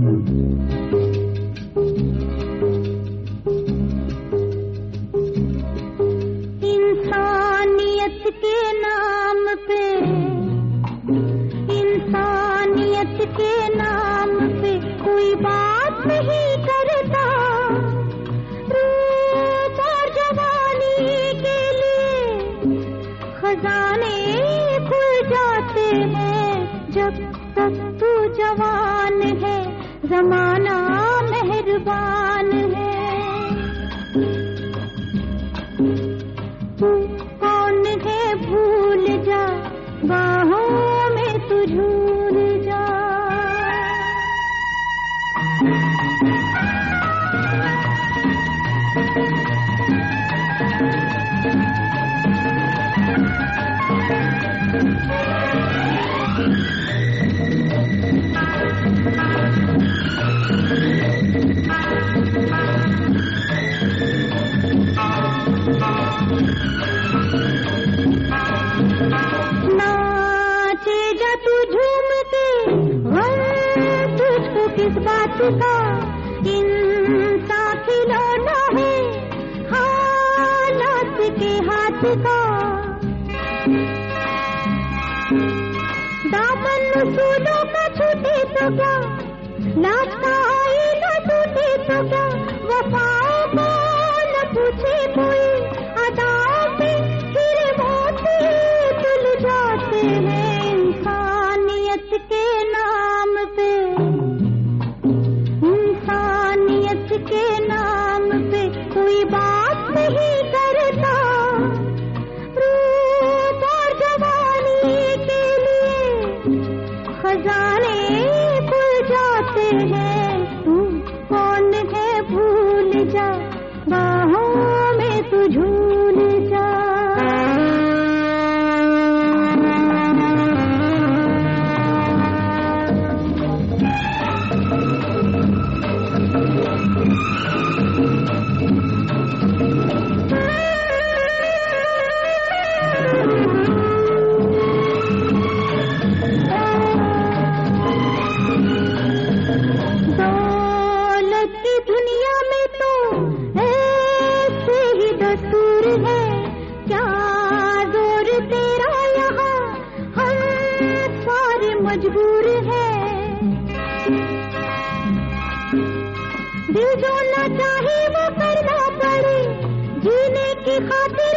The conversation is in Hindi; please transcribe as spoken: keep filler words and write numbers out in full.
इंसानियत के नाम पे, इंसानियत के नाम पे कोई बात नहीं करता। रूप और जवानी के लिए खजाने खुल जाते हैं। जब तक तू जवान है ज़माना मेहरबान है। तू कौन है भूल जा, बाहों में तू झूल जा। नाचे जा तू झूम के, हम तुझको किस बात का। इंसान खिलौना है हालात के हाथ का। दामन फूलों का छूटे तो क्या, लाज का आईना टूटे तो क्या। वफाओं को न पूछे कोई, अदाओं पे हीरे मोती तुल जाते हैं। इंसानियत के नाम पे, इंसानियत के नाम पे कोई बात नहीं करता। रूप और जवानी के लिए खजाने खुल जाते हैं। तू कौन है भूल जा, बाहों में तू झूल जा। दौलत की दुनिया में तो ऐसे ही दस्तूर है। क्या जोर तेरा यहाँ, हम सारे मजबूर हैं। दिल जो ना चाहे वो करना पड़े, जीने की खातिर